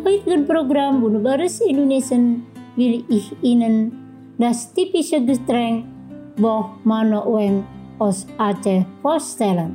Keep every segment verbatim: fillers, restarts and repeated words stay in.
heutigen Programm Wunderbares Indonesian will ich Ihnen das typische Getränk Boh Mano Weng aus Aceh vorstellen.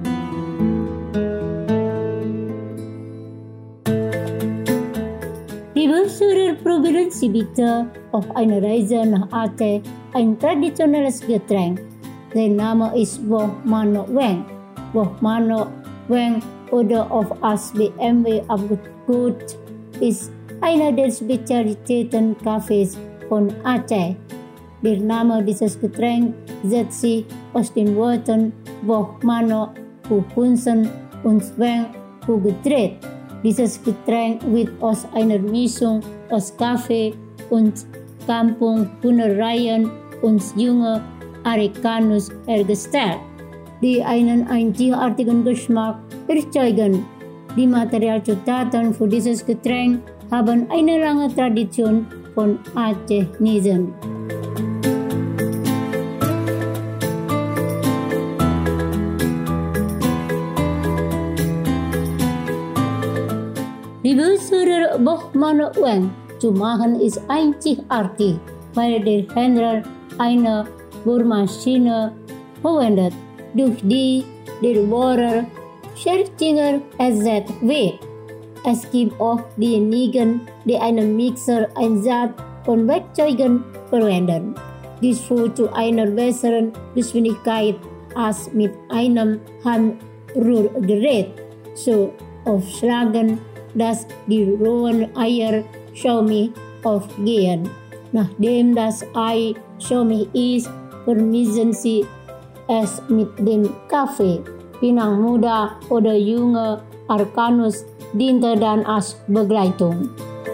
Liebe Zuhörer, probieren Sie bitte auf einer Reise nach Aceh ein traditionelles Getränk. Sein Name ist Boh Mano Weng. Boh Mano Weng oder auf as B M W Abgut ist einer der Spezialitäten Kaffees von Aceh. Der Name dieses Getränks setzt sich aus den Worten Boh Mano für Hunsen und Weng für Getränk. Dieses Getränk wird aus einer Mischung aus Kaffee und Kampung Bunerayan und junge Americanus hergestellt, die einen einzigartigen Geschmack erzeugen. Die Materialzutaten für dieses Getränk haben eine lange Tradition von Aceh-Nisen. Liebe Zuhörer, Boh Mano Weng zu machen ist einzigartig, weil der Händler eine Bohrmaschine verwendet, durch die der Bohrer Scherzinger ersetzt wird. Es gibt auch diejenigen, die einen Mixer Einsatz von Werkzeugen verwenden. Dies führt zu einer besseren Geschwindigkeit als mit einem Handrührgerät zu aufschlagen, dass die rohen Eier schaumig aufgehen. Nachdem das Ei schaumig ist, vermischen Sie es mit dem Kaffee. Pinang muda oder junge Arkanus diente dann als Begleitung.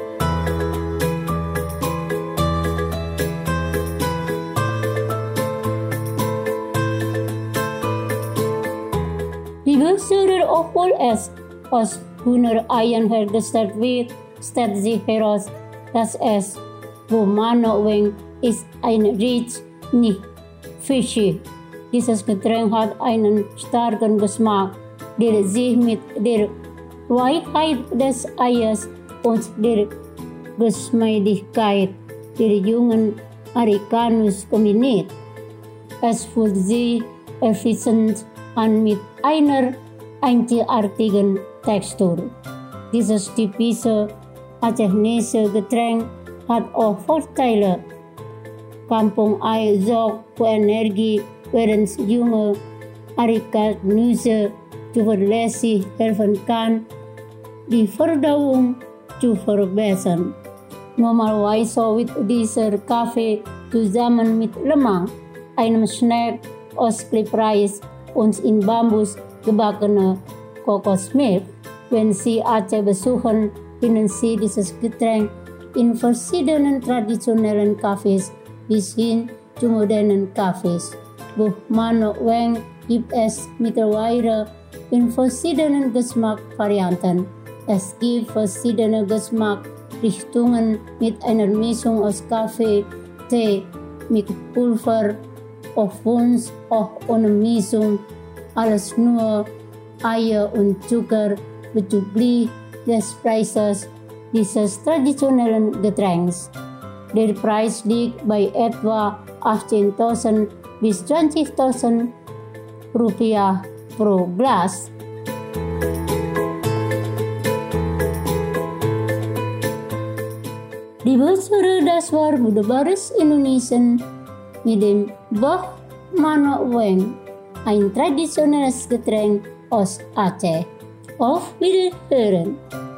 Liebe Zuhörer, obwohl es aus Bunerayan hergestellt wird, stellt sich heraus, dass es Boh Mano Weng ist ein rich, nicht fischig. Dieses Getränk hat einen starken Geschmack, der sich mit der Weichheit des Eiers und der Geschmeidigkeit der jungen Americanus kombiniert. Es fühlt sich effizient an mit einer einzigartigen Textur. Dieses typische Aceh-Nese Getränk hat auch Vorteile. Kampung Ei sorgt für Energie, während junge Americanus zuverlässig helfen kann, die Verdauung zu verbessern. Normalerweise wird dieser Kaffee zusammen mit Lemang, einem Snack aus Klippreis und in Bambus gebackene Kokosmilch. Wenn Sie Aceh besuchen, finden Sie dieses Getränk in verschiedenen traditionellen Cafés bis hin zu modernen Cafés. Boh Mano Weng gibt es mittlerweile in verschiedenen Geschmacksvarianten. Es gibt verschiedene Geschmacksrichtungen mit einer Mischung aus Kaffee, Tee, mit Pulver, auf Wunsch auch ohne Mischung, alles nur Eier und Zucker bezüglich des Preises dieses traditionellen Getränks. Der Preis liegt bei etwa achtzehntausend bis zwanzigtausend Rupiah pro Glas. Liebe Zuhörer, das war Wunderbares Indonesian mit dem Boh Mano Weng, ein traditionelles Getränk aus Aceh. Auf Wiederhören!